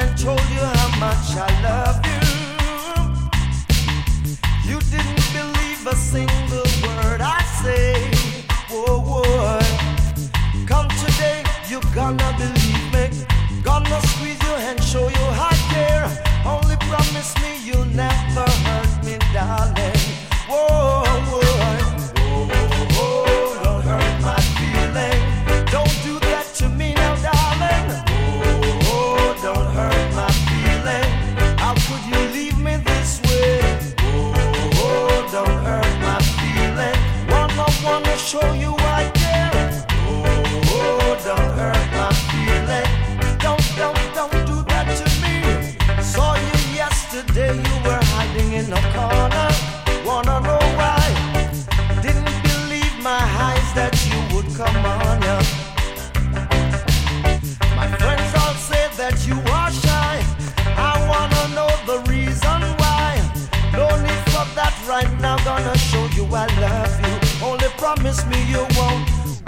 and told you how much I love you. You didn't believe a single word I say. Whoa, whoa. Come today, you gonna believe me. Gonna squeeze your hand, show you I care. Only promise me you'll never hurt me, darling. Whoa, whoa. Don't hurt my feeling. Don't do that to me now, darling. Oh, don't hurt my feeling. How could you leave me this way? Oh, don't hurt my feeling. Wanna show you I care. Oh, don't hurt my feeling. Don't do that to me. Saw you yesterday, you were hiding in a corner. Wanna know why? Didn't believe my eyes that you would come on, yeah. My friends all say that you are shy. I wanna know the reason why. No need for that right now, gonna show you I love you. Only promise me you won't